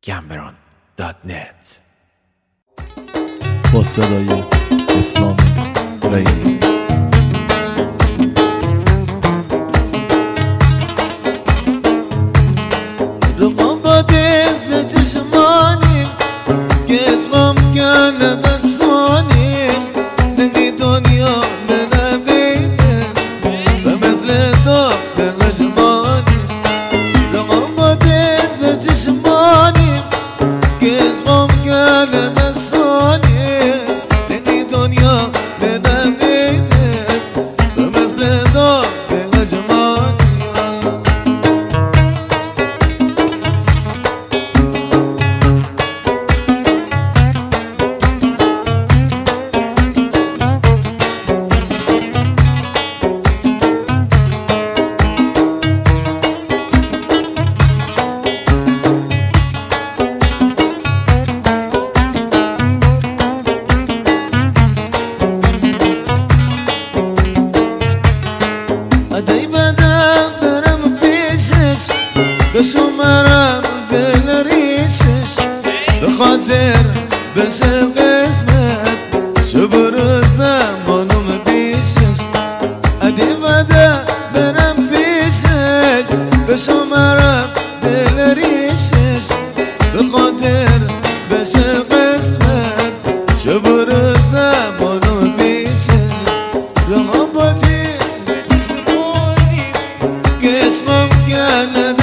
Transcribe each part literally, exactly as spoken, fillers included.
گمبران دات نت با صدای اسلام رایی. رقابت از چشمانی که اسمم کنه دستانی نگی دنیا منم دیده و مثل داخت نجمانی. رقابت از چشمانی که اسمم کنه دستانی نگی دنیا منم دیده و مثل داخت نجمانی. بشمرم دل ریشش بخاطر بشه قسمت شبر زمانم بیشش ادی وده برم پیشش بشمرم دل ریشش بخاطر بشه قسمت شبر زمانم بیشش. رقابتی زشمانی که اسمم گلده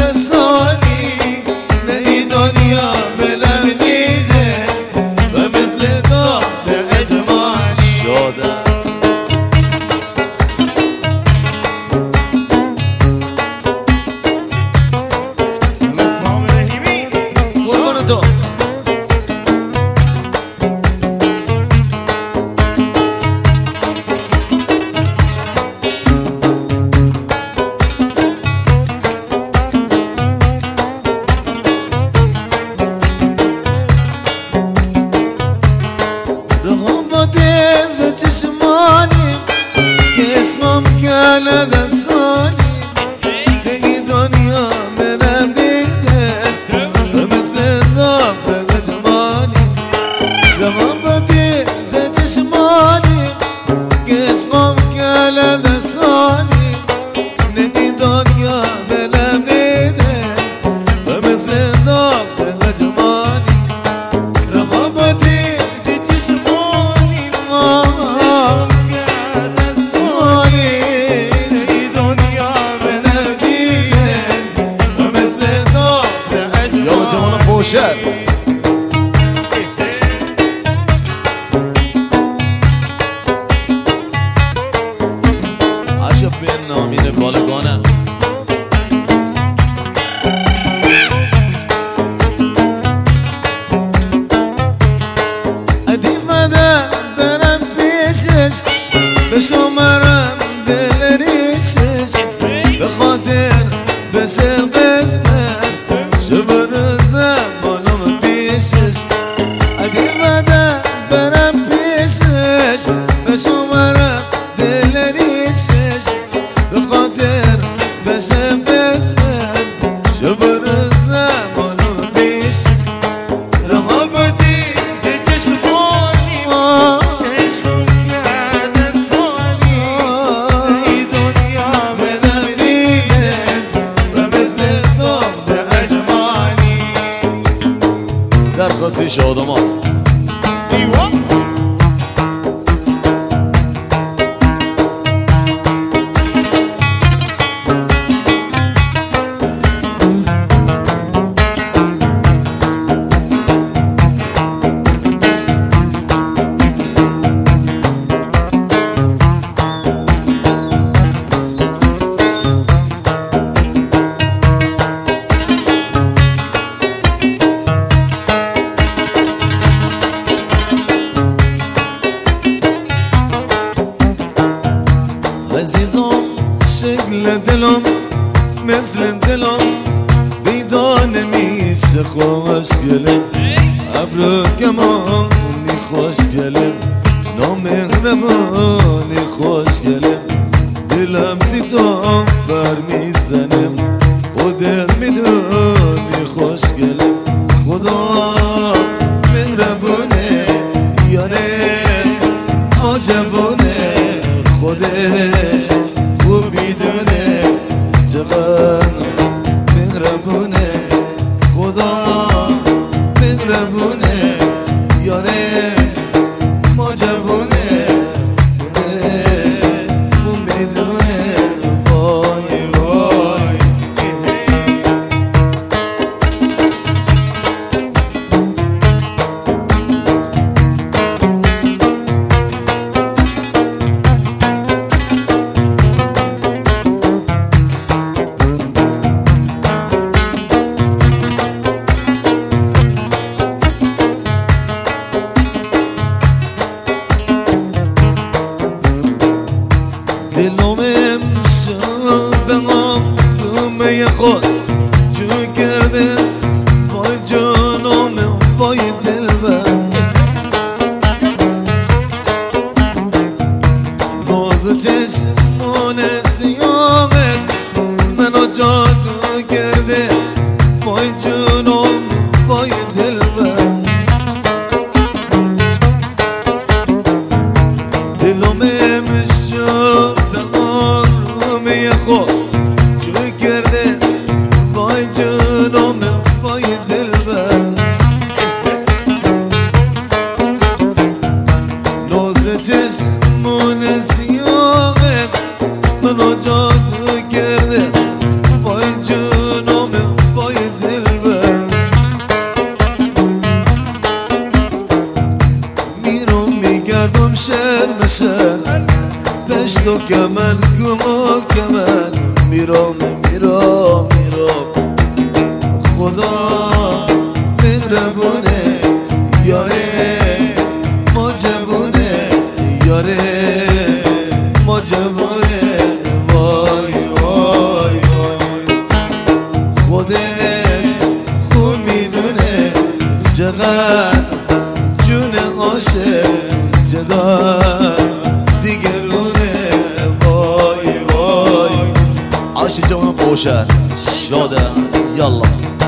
اسمم گله دستانی نگی دنیا منم دیده و مثل داغ نجمانی. رقابتی ده چشمانی که اسمم گله دستانی نگی دنیا منم دیده و مثل داغ نجمانی. رقابتی ده چشمانی شد عجب به نامین بالگانه ادی مده برم پیشش بشمرم دل ریشش بخاطر بشه قسمت شبر زمانم پیشش ادی مده برم پیشش بشمرم دل ریشش بخاطر بشه قسمت شبر زمانم پیشش. رقابتی زی چشمانی چشم کرده سانی ای دنیا منم دیده و مثل داغ نجمانی. درخواستی شادمان عزیزم شکل دلم مثل دلم بیدانه میشه خوشگله ابرو کمانی خوشگله نامهربانی خوشگله دلم سی تو بر میزنم خودت میدونی خوشگله خدا وای دلبر ناز چشمون سیامت منو جادو کرده وای جونم وای دلبر دلم مشو به آرومی خود جو کرده وای جونم وای دلبر ناز چشمون سیامت منو جادو کرده وای جونم وای دلبر میرم میگردم شهر مشهر دشت و کمن گم و کمن میرم میرم میرم خدا مهربونه یاره ما جوونه یاره ما جوونه وای وای وای خودش خوب میدونه چقدر جون عاشق جدا دیگرونه وای وای عاشق جوان بوشر شاده یالا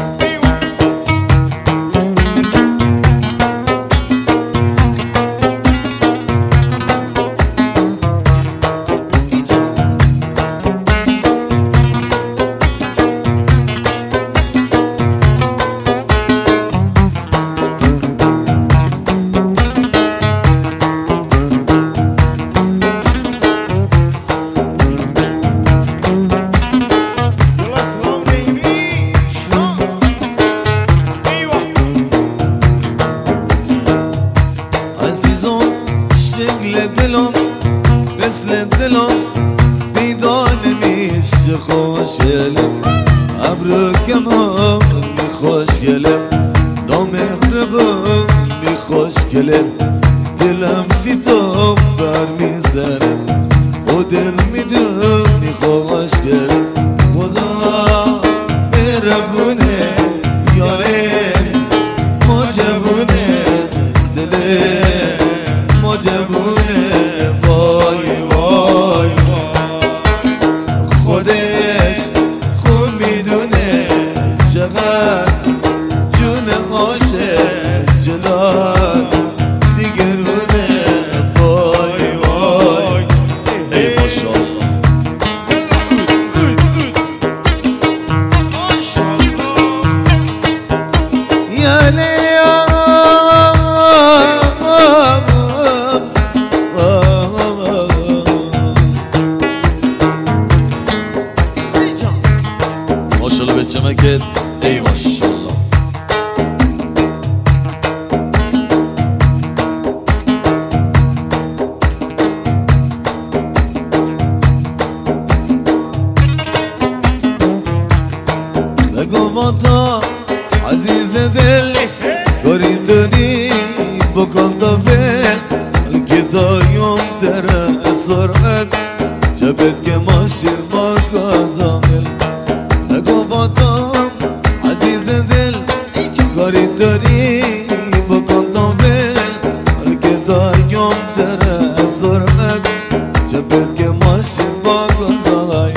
شکل دلم مثل دلم بیدان میشه خوشگلم ابرو کمان می خوشگلم نامهربان می خوشگلم دلم سی تو بر میزنم و دل میدونی خوشگلم خدا مهربونه یاره ما جوونه دله ما جوونه وای وای خودش خوب میدونه چقدر جون عاشق جدا دیگرونه وای وای ای ماشاءالله یعنی ماشاءالله به چمکت ای ماشاءالله بگو با تا عزیز دل کاری داری بکن تا بل که دایم در سرعت جبت که ماشیر با کازامل بگو با تا عزیز دل کاری داری بکن تا بل که دایم در سرعت جبت که ماشیر با کازامل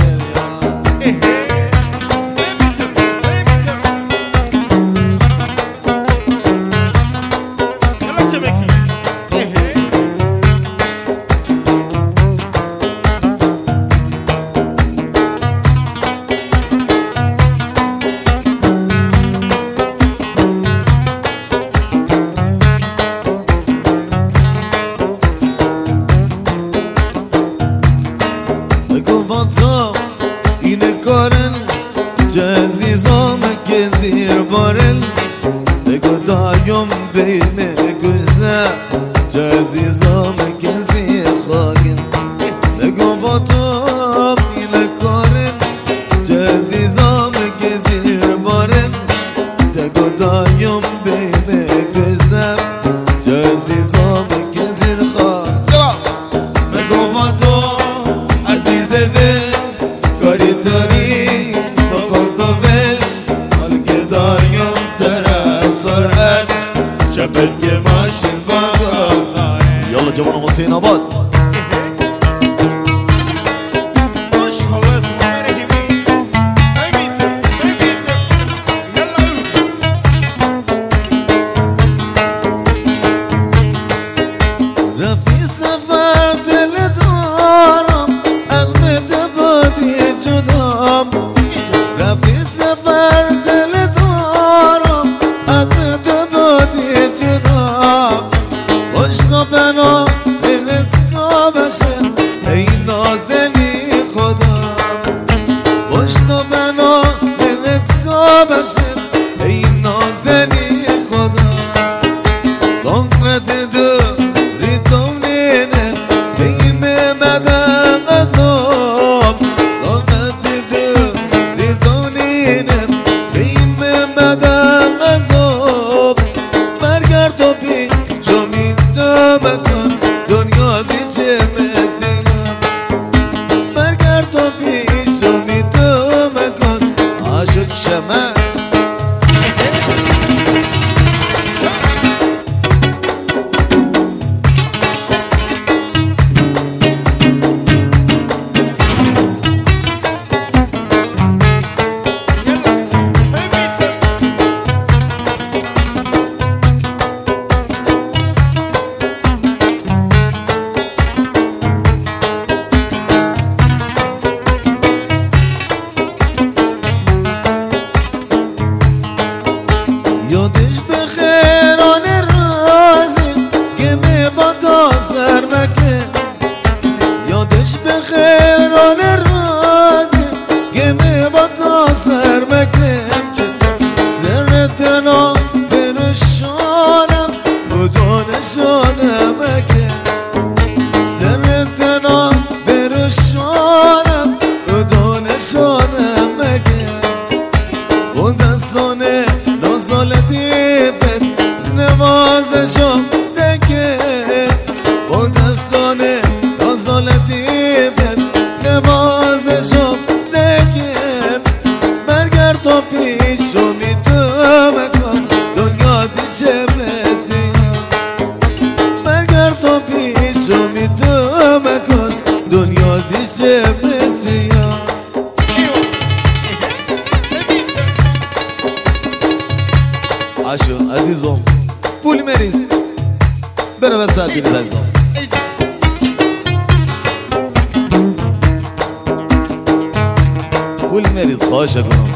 اینه کارن جزیزام که زیر بارن بگو دایم بیمه گذر جزیزام که زیر خاکن بگو با تو اینه کارن جزیزام که زیر بارن بگو دایم بیمه گذر جزیزام که زیر خاکن بگو با تو عزیز دل کاری تاری تو کن تو بل حال که دایم در سرعت دبل که ماشین بازار یالا جوان حسین آباد رفتی سفر دل دارم از مده بادی جدام رفتی سفر دل دارم از مده بادی جدام عشق بنا دل کا بشه ای نازنی خودم عشق بنا دل کا بشه ای نازنی خودم دنقت دو یادش بخیر آن رازی که می بادا سر مکه یادش بخیر آن رازی که می بادا سر مکه سرتنا برشانم بدانشانم مکه سرتنا برشانم بدانشانم مکه و دستانه لطیفت نوازشم دکه با دستانه ناز لطیفت نوازشم دکه برگرد و پیشو میتو مکن دنیا دیچه بسیم برگرد و پیشو میتو مکن دنیا دیچه بسیم عشق عزیزم پول مریض برو به ساعت بینید عزیزم پول مریض خواهش کنم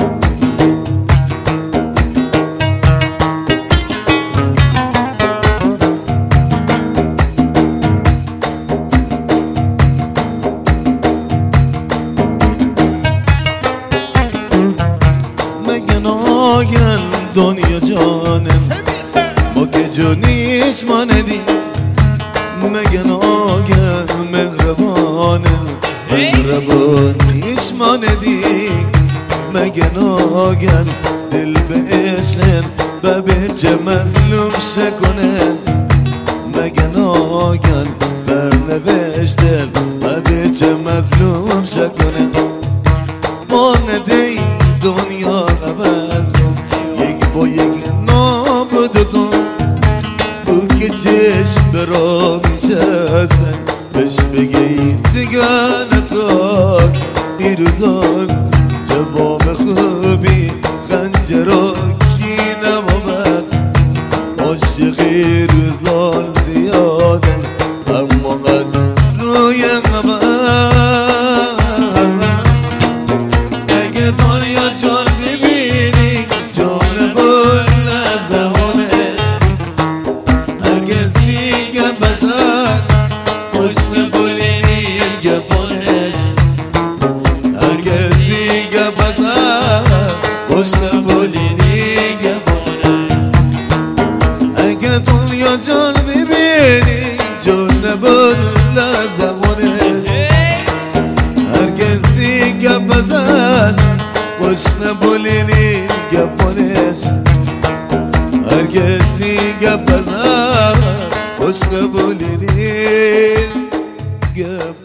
مگه ناگن دنیا جانم ما که جونیش ما ندیم مگه ناگن مهربانم مهربانیش ما ندیم مگه ناگن دل به عشقن و به چه مظلوم شکنن مگه ناگن سرنوشتن و به چه مظلوم شکنن ما ندهی دنیا عوض با یک نابودتون او که چشم برا میشستن بهش بگه این تگانتان ایروزان جواب خوبی خنجرا کی نمامد عاشقی روزان زیادن اما از روی قبر اگه دنیا جان ببینی جان جان ببینی جان نبود لازمونه هرگزی گپ بزن خوش نبولینی گپانش هرگزی گپ بزن خوش نبولینی گپ